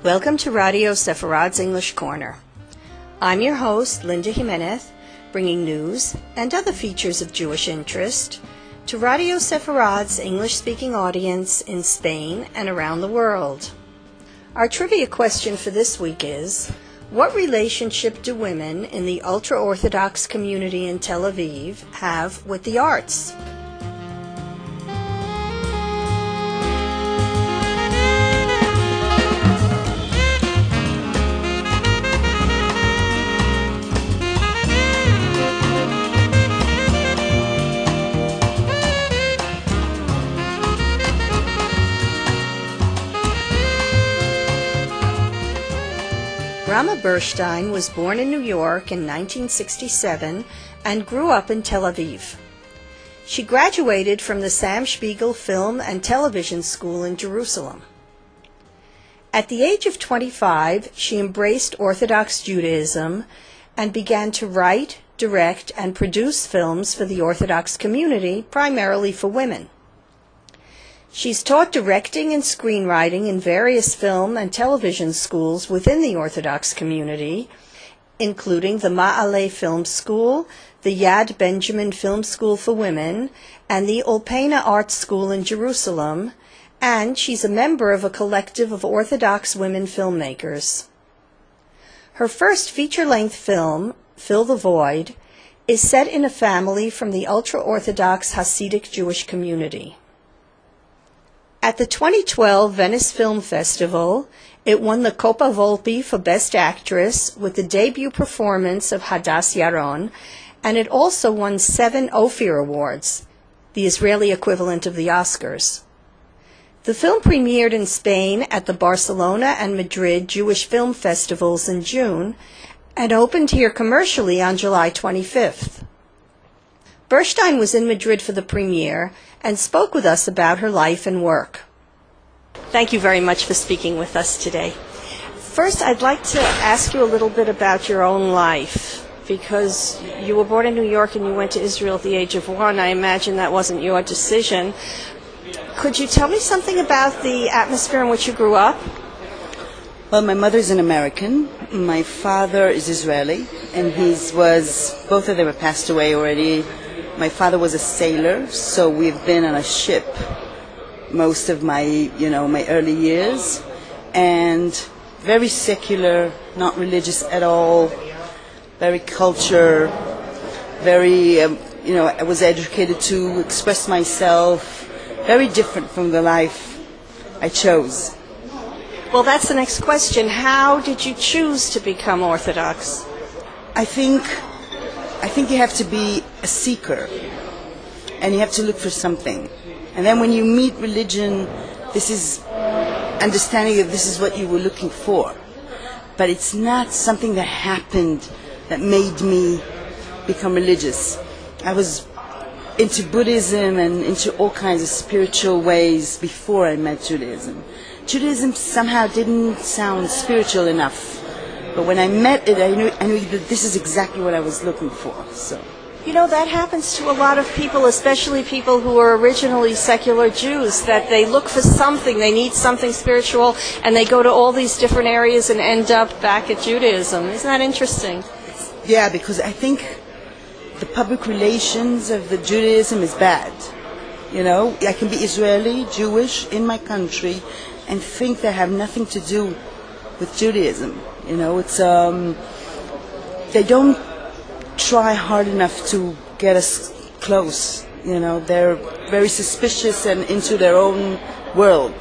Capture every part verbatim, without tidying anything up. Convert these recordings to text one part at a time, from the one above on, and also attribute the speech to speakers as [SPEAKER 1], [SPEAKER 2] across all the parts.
[SPEAKER 1] Welcome to Radio Sepharad's English Corner. I'm your host, Linda Jimenez, bringing news and other features of Jewish interest to Radio Sepharad's English-speaking audience in Spain and around the world. Our trivia question for this week is, what relationship do women in the ultra-Orthodox community in Tel Aviv have with the arts? Rama Burstein was born in New York in nineteen sixty-seven and grew up in Tel Aviv. She graduated from the Sam Spiegel Film and Television School in Jerusalem. At the age of twenty-five, she embraced Orthodox Judaism and began to write, direct, and produce films for the Orthodox community, primarily for women. She's taught directing and screenwriting in various film and television schools within the Orthodox community, including the Ma'ale Film School, the Yad Benjamin Film School for Women, and the Olpena Art School in Jerusalem, and she's a member of a collective of Orthodox women filmmakers. Her first feature-length film, Fill the Void, is set in a family from the ultra-Orthodox Hasidic Jewish community. At the twenty twelve Venice Film Festival, it won the Coppa Volpi for Best Actress with the debut performance of Hadass Yaron, and it also won seven Ophir Awards, the Israeli equivalent of the Oscars. The film premiered in Spain at the Barcelona and Madrid Jewish Film Festivals in June and opened here commercially on July twenty-fifth. Burstein was in Madrid for the premiere and spoke with us about her life and work. Thank you very much for speaking with us today. First, I'd like to ask you a little bit about your own life, because you were born in New York and you went to Israel at the age of one. I imagine that wasn't your decision. Could you tell me something about the atmosphere in which you grew up?
[SPEAKER 2] Well, my mother's an American. My father is Israeli, and he was, both of them have passed away already. My father was a sailor, so we've been on a ship most of my, you know, my early years, and very secular, not religious at all, very culture, very, um, you know, I was educated to express myself, very different from the life I chose.
[SPEAKER 1] Well, that's the next question. How did you choose to become Orthodox?
[SPEAKER 2] I think I think you have to be a seeker, and you have to look for something. And then when you meet religion, this is understanding that this is what you were looking for. But it's not something that happened that made me become religious. I was into Buddhism and into all kinds of spiritual ways before I met Judaism. Judaism somehow didn't sound spiritual enough. But when I met it, I knew, I knew that this is exactly what I was looking for. So,
[SPEAKER 1] you know, that happens to a lot of people, especially people who are originally secular Jews, that they look for something, they need something spiritual, and they go to all these different areas and end up back at Judaism. Isn't that interesting?
[SPEAKER 2] Yeah, because I think the public relations of the Judaism is bad. You know, I can be Israeli, Jewish, in my country, and think they have nothing to do with Judaism. You know, it's um, they don't try hard enough to get us close. You know, they're very suspicious and into their own world.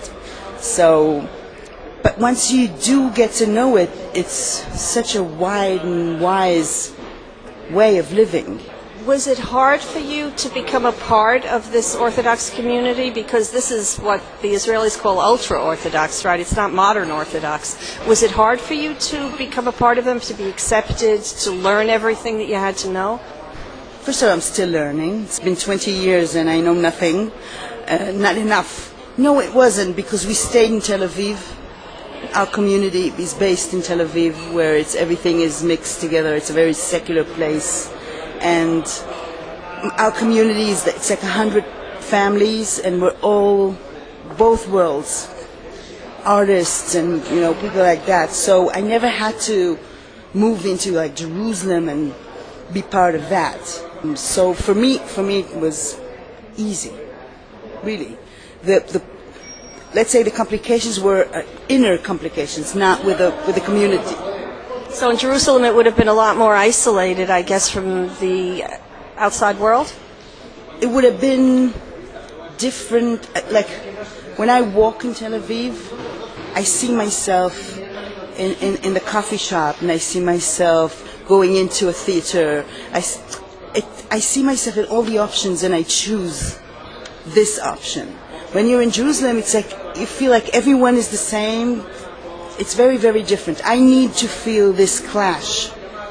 [SPEAKER 2] So, but once you do get to know it, it's such a wide and wise way of living.
[SPEAKER 1] Was it hard for you to become a part of this Orthodox community? Because this is what the Israelis call ultra-Orthodox, right? It's not modern Orthodox. Was it hard for you to become a part of them, to be accepted, to learn everything that you had to know?
[SPEAKER 2] First of all, I'm still learning. It's been twenty years and I know nothing. Uh, not enough. No, it wasn't, because we stayed in Tel Aviv. Our community is based in Tel Aviv, where it's everything is mixed together. It's a very secular place. And our community is, it's like a hundred families, and we're all, both worlds, artists and, you know, people like that. So I never had to move into like Jerusalem and be part of that. So for me, for me it was easy, really. The the let's say the complications were uh, inner complications, not with the with the community.
[SPEAKER 1] So in Jerusalem, it would have been a lot more isolated, I guess, from the outside world?
[SPEAKER 2] It would have been different. Like, when I walk in Tel Aviv, I see myself in, in, in the coffee shop, and I see myself going into a theater. I, it, I see myself in all the options, and I choose this option. When you're in Jerusalem, it's like you feel like everyone is the same. It's very, very different. I need to feel this clash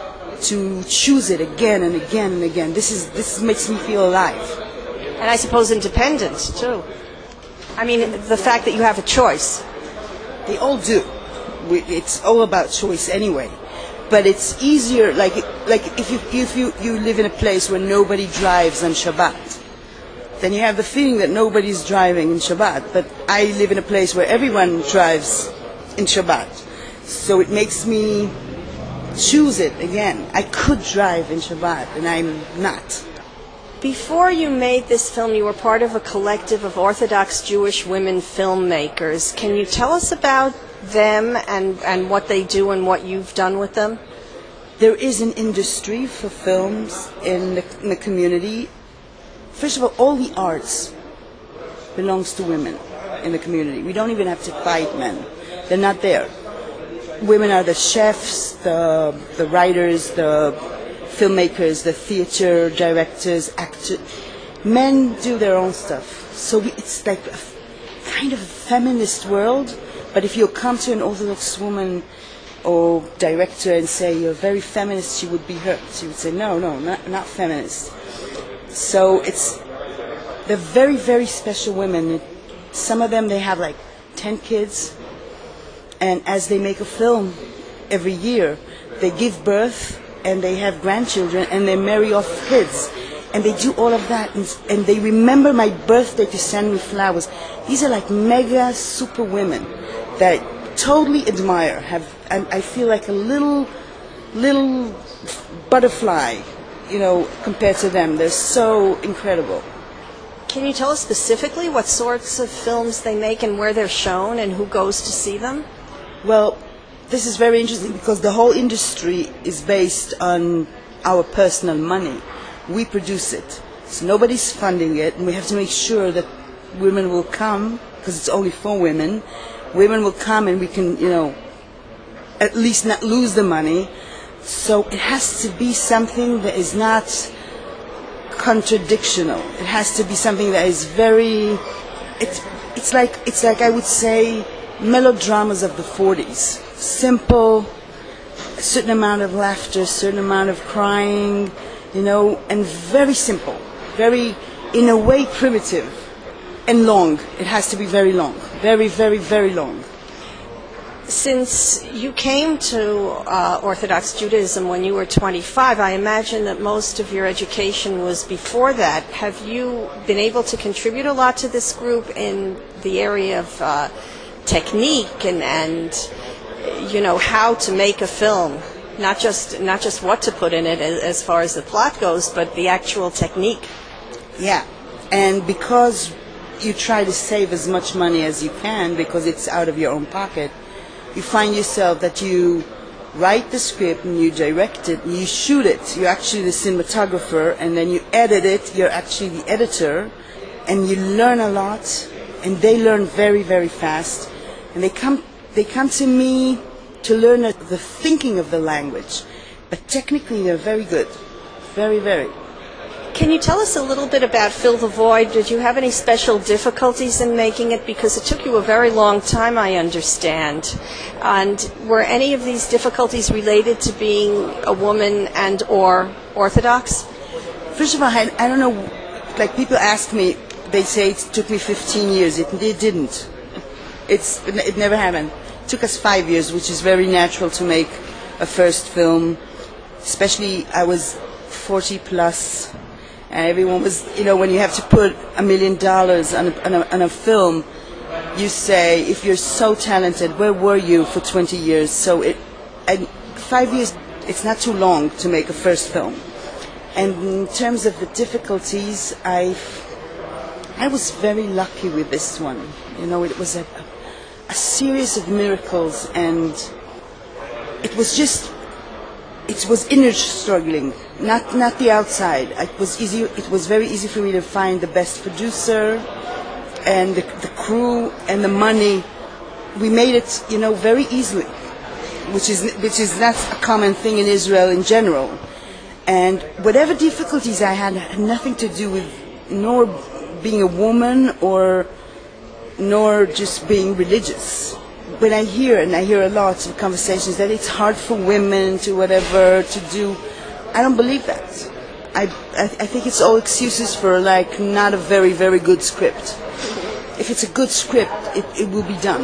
[SPEAKER 2] to choose it again and again and again. This is this makes me feel alive.
[SPEAKER 1] And I suppose independence, too. I mean, the fact that you have a choice.
[SPEAKER 2] They all do. We, it's all about choice anyway. But it's easier, like like if you if you, you live in a place where nobody drives on Shabbat, then you have the feeling that nobody's driving in Shabbat. But I live in a place where everyone drives in Shabbat. So it makes me choose it again. I could drive in Shabbat, and I'm not.
[SPEAKER 1] Before you made this film, you were part of a collective of Orthodox Jewish women filmmakers. Can you tell us about them and, and what they do and what you've done with them?
[SPEAKER 2] There is an industry for films in the, in the community. First of all, all the arts belongs to women in the community. We don't even have to fight men. They're not there. Women are the chefs, the the writers, the filmmakers, the theater directors, actors. Men do their own stuff. So we, it's like a kind of a feminist world. But if you come to an Orthodox woman or director and say you're very feminist, she would be hurt. She would say, no, no, not, not feminist. So it's they're very, very special women. Some of them, they have like ten kids. And as they make a film every year, they give birth and they have grandchildren and they marry off kids. And they do all of that. And, and they remember my birthday to send me flowers. These are like mega super women that I totally admire. Have and I feel like a little, little butterfly, you know, compared to them. They're so incredible.
[SPEAKER 1] Can you tell us specifically what sorts of films they make and where they're shown and who goes to see them?
[SPEAKER 2] Well, this is very interesting because the whole industry is based on our personal money. We produce it. So nobody's funding it, and we have to make sure that women will come, because it's only for women. Women will come and we can, you know, at least not lose the money. So it has to be something that is not contradictional. It has to be something that is very, it's, it's like, it's like I would say, melodramas of the forties. Simple, a certain amount of laughter, a certain amount of crying, you know, and very simple, very, in a way, primitive and long. It has to be very long, very, very, very long.
[SPEAKER 1] Since you came to uh, Orthodox Judaism when you were twenty-five, I imagine that most of your education was before that. Have you been able to contribute a lot to this group in the area of uh, technique and, and you know, how to make a film? Not just not just what to put in it as, as far as the plot goes, but the actual technique.
[SPEAKER 2] Yeah, and because you try to save as much money as you can because it's out of your own pocket, you find yourself that you write the script and you direct it and you shoot it. You're actually the cinematographer, and then you edit it. You're actually the editor, and you learn a lot, and they learn very, very fast. And they come they come to me to learn the thinking of the language. But technically they're very good. Very, very.
[SPEAKER 1] Can you tell us a little bit about Fill the Void? Did you have any special difficulties in making it? Because it took you a very long time, I understand. And were any of these difficulties related to being a woman and or Orthodox?
[SPEAKER 2] First of all, I, I don't know, like people ask me, they say it took me fifteen years. It, it didn't. It's, it never happened. It took us five years, which is very natural to make a first film. Especially, I was forty plus, and everyone was, you know, when you have to put a million dollars on a, on a, on a film, you say, if you're so talented, where were you for twenty years? So it, and five years, it's not too long to make a first film. And in terms of the difficulties, I, I was very lucky with this one. You know, it was a, a series of miracles, and it was just, it was inner struggling, not not the outside. It was easy. It was very easy for me to find the best producer, and the, the crew and the money. We made it, you know, very easily, which is which is not a common thing in Israel in general. And whatever difficulties I had had nothing to do with nor being a woman or nor just being religious. When I hear, and I hear a lot of conversations that it's hard for women to whatever to do, I don't believe that. I, I, I think it's all excuses for like not a very, very good script. If it's a good script, it, it will be done.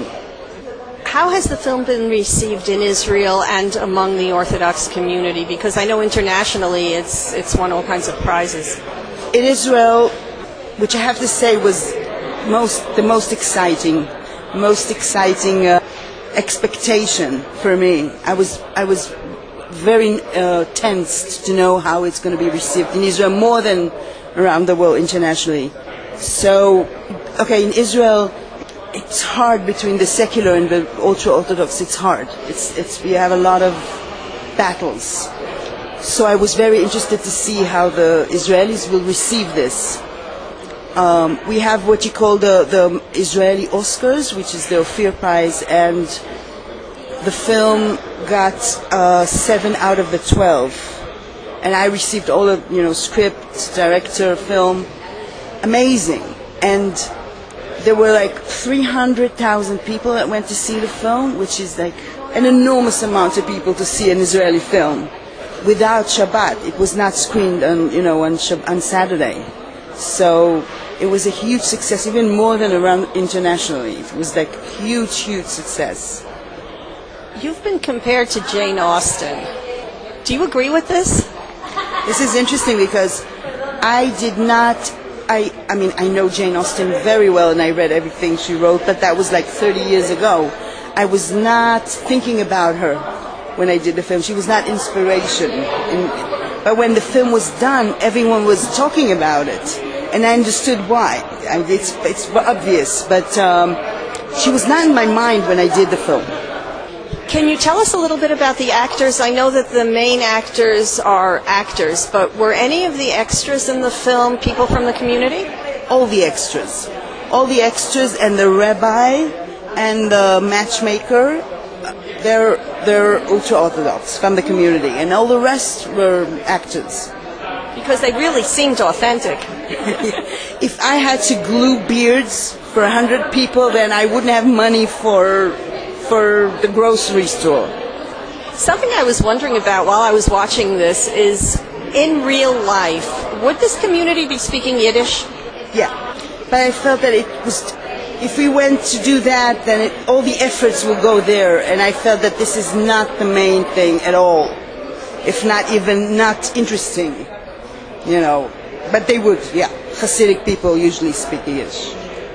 [SPEAKER 1] How has the film been received in Israel and among the Orthodox community? Because I know internationally it's it's won all kinds of prizes.
[SPEAKER 2] In Israel, which I have to say was most the most exciting, most exciting uh, expectation for me. I was I was very uh, tensed to know how it's going to be received in Israel more than around the world internationally. So, okay, in Israel, it's hard between the secular and the ultra-Orthodox. It's hard. It's, it's, we have a lot of battles. So I was very interested to see how the Israelis will receive this. Um, we have what you call the, the Israeli Oscars, which is the Ophir Prize, and the film got uh, seven out of the twelve. And I received all of, you know, script, director, film. Amazing. And there were like three hundred thousand people that went to see the film, which is like an enormous amount of people to see an Israeli film. Without Shabbat, it was not screened on, you know, on, Shab- on Saturday. So it was a huge success, even more than around internationally. It was like huge, huge success.
[SPEAKER 1] You've been compared to Jane Austen. Do you agree with this?
[SPEAKER 2] This is interesting because I did not... I, I mean, I know Jane Austen very well, and I read everything she wrote, but that was like thirty years ago. I was not thinking about her when I did the film. She was not inspiration. And, but when the film was done, everyone was talking about it, and I understood why. I, it's, it's obvious, but um, she was not in my mind when I did the film.
[SPEAKER 1] Can you tell us a little bit about the actors? I know that the main actors are actors, but were any of the extras in the film people from the community?
[SPEAKER 2] All the extras. All the extras and the rabbi and the matchmaker, they're, they're ultra-Orthodox from the community. And all the rest were actors.
[SPEAKER 1] Because they really seemed authentic.
[SPEAKER 2] If I had to glue beards for a hundred people, then I wouldn't have money for... for the grocery store.
[SPEAKER 1] Something I was wondering about while I was watching this is, in real life, would this community be speaking Yiddish?
[SPEAKER 2] Yeah, but I felt that it was, if we went to do that, then it, all the efforts will go there, and I felt that this is not the main thing at all, if not even not interesting, you know, but they would, yeah. Hasidic people usually speak Yiddish.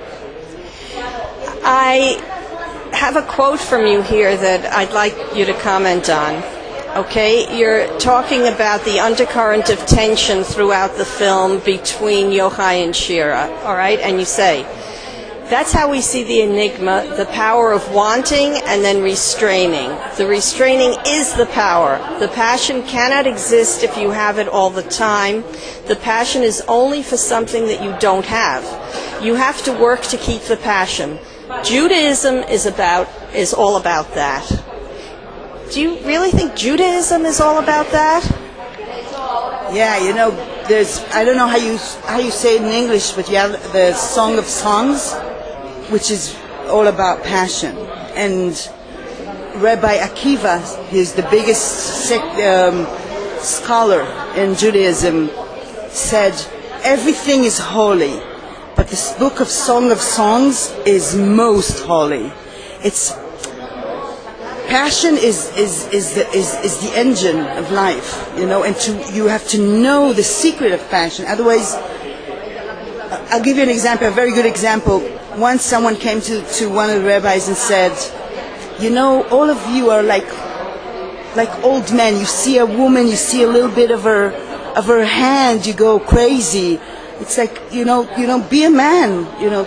[SPEAKER 1] I have a quote from you here that I'd like you to comment on. Okay, you're talking about the undercurrent of tension throughout the film between Yochai and Shira, all right? And you say, that's how we see the enigma, the power of wanting and then restraining. The restraining is the power. The passion cannot exist if you have it all the time. The passion is only for something that you don't have. You have to work to keep the passion. Judaism is about is all about that. Do you really think Judaism is all about that?
[SPEAKER 2] Yeah, you know, there's I don't know how you how you say it in English, but you have the Song of Songs, which is all about passion. And Rabbi Akiva, he's the biggest sect, um, scholar in Judaism, said everything is holy. But this book of Song of Songs is most holy. It's passion is is is the is, is the engine of life, you know, and to you have to know the secret of passion. Otherwise, I'll give you an example, a very good example. once someone came to, to one of the rabbis and said, you know, all of you are like like old men. You see a woman, you see a little bit of her of her hand, you go crazy. It's like, you know, you know, be a man, you know.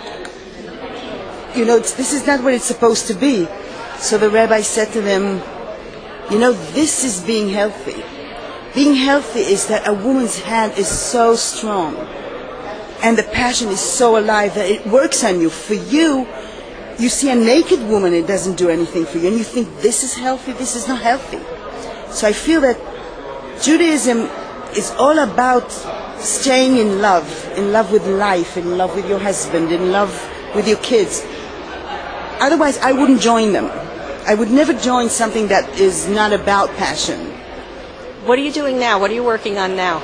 [SPEAKER 2] You know, it's, this is not what it's supposed to be. So the rabbi said to them, you know, this is being healthy. Being healthy is that a woman's hand is so strong and the passion is so alive that it works on you. For you, you see a naked woman, it doesn't do anything for you, and you think this is healthy, this is not healthy. So I feel that Judaism is all about staying in love, in love with life, in love with your husband, in love with your kids. Otherwise, I wouldn't join them. I would never join something that is not about passion.
[SPEAKER 1] What are you doing now? What are you working on now?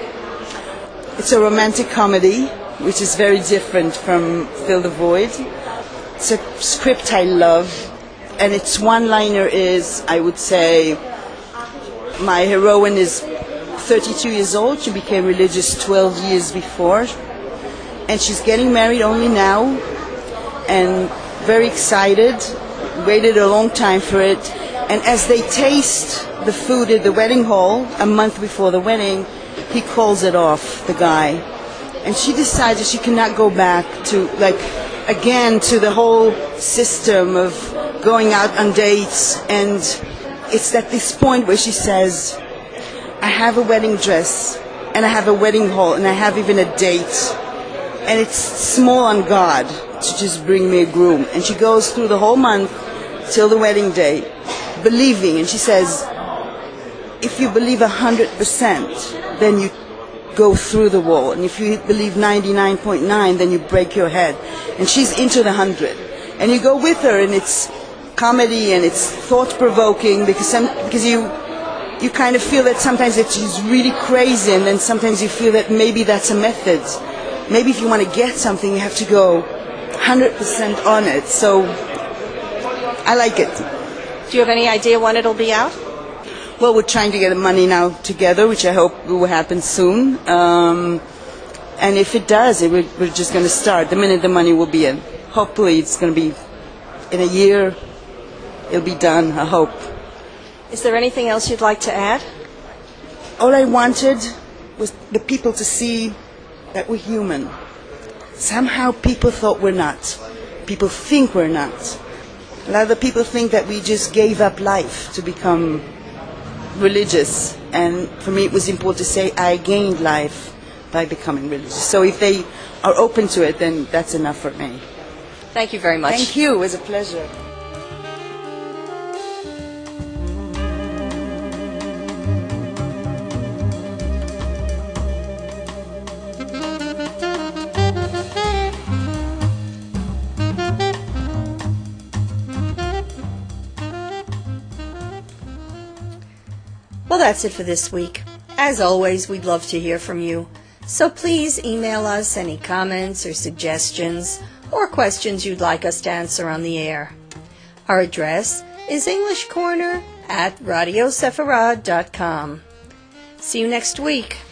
[SPEAKER 2] It's a romantic comedy, which is very different from Fill the Void. It's a script I love, and its one-liner is, I would say, my heroine is thirty-two years old. She became religious twelve years before, and she's getting married only now, and very excited, waited a long time for it, and as they taste the food at the wedding hall a month before the wedding, he calls it off, the guy, and she decides that she cannot go back to, like, again to the whole system of going out on dates. And it's at this point where she says, I have a wedding dress and I have a wedding hall and I have even a date, and it's small on God to just bring me a groom. And she goes through the whole month till the wedding day believing, and she says, if you believe a hundred percent, then you go through the wall, and if you believe ninety-nine point nine, then you break your head. And she's into the hundred, and you go with her, and it's comedy and it's thought-provoking, because some, because you you kind of feel that sometimes it's she's really crazy, and then sometimes you feel that maybe that's a method. Maybe if you want to get something, you have to go one hundred percent on it. So I like it.
[SPEAKER 1] Do you have any idea when it'll be out?
[SPEAKER 2] Well, we're trying to get the money now together, which I hope will happen soon. Um, and if it does, it, we're, we're just going to start the minute the money will be in. Hopefully it's going to be in a year. It'll be done, I hope.
[SPEAKER 1] Is there anything else you'd like to add?
[SPEAKER 2] All I wanted was the people to see that we're human. Somehow people thought we're not. People think we're not. A lot of the people think that we just gave up life to become religious, and for me it was important to say I gained life by becoming religious. So if they are open to it, then that's enough for me.
[SPEAKER 1] Thank you very much.
[SPEAKER 2] Thank you. It was a pleasure.
[SPEAKER 1] Well, that's it for this week. As always, we'd love to hear from you. So please email us any comments or suggestions or questions you'd like us to answer on the air. Our address is English Corner at radio sefarad dot com. See you next week.